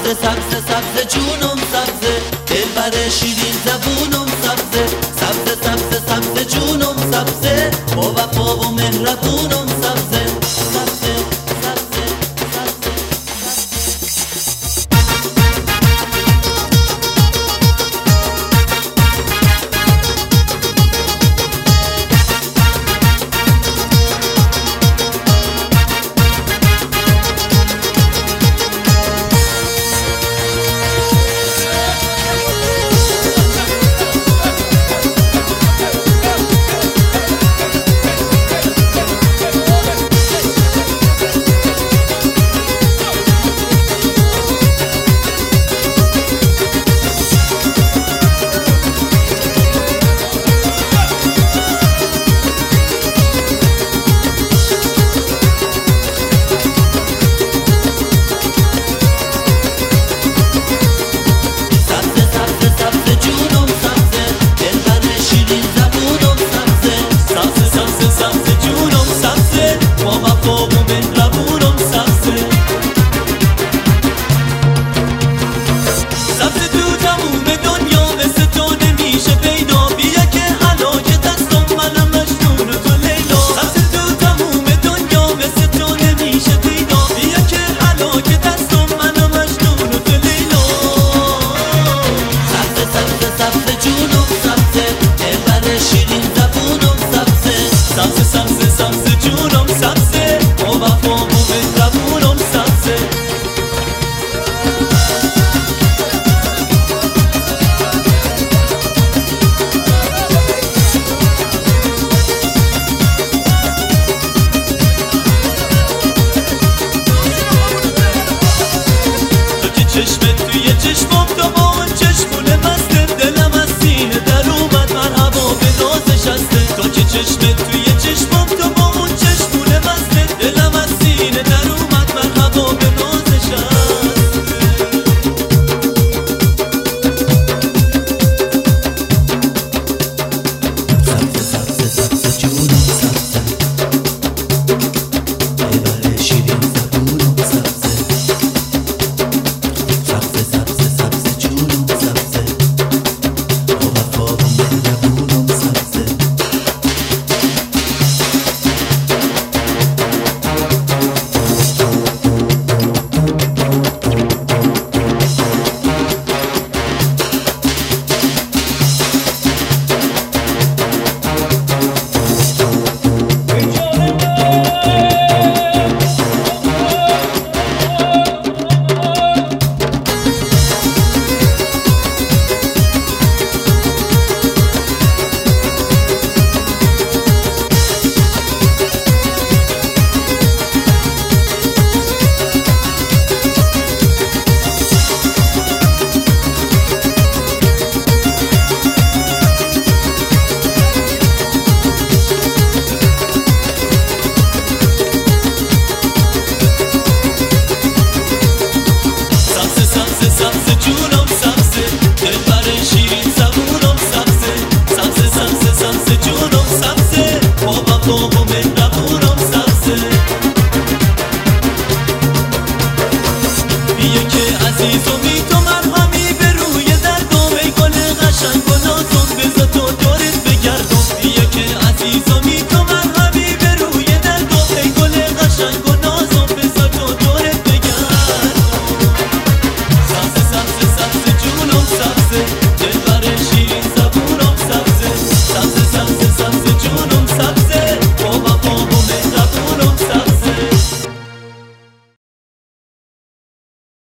سبزه سبزه سبزه جونم سبزه، دلبر شیرین زبونم سبزه، سبزه سبزه سبزه جونم سبزه، با وفا و مهربونم سبزه، سبزه سبزه سبزه. چشمت توی چشمم تو با اون چشمونه مسته، دلم از سینه در اومد مرحبا به نازش هسته. تو که چشمت توی چشمم تو با اون چشمونه مسته، دلم از سینه در اومد مرحبا به نازش هسته. سبزه سبزه سبزه جونم سبزه، دلبر شیرین زبونم سبزه، سبزه سبزه سبزه جونم سبزه، با وفا و مهربونم سبزه. سبزه جونم سبزه، دلبر شیرین زبونم سبزه، سبزه سبزه سبزه جونم سبزه، با وفا و مهربونم سبزه. بیا که عزیزمی تو مرهمی به روی دردم، ای گل قشنگ و نازم بذار تو دورت بگردم. بیا که عزیزمی تو مرهمی به روی دردم، ای گل قشنگ و نازم بذار تو دورت بگردم. سبزه سبزه سبزه جونم سبزه،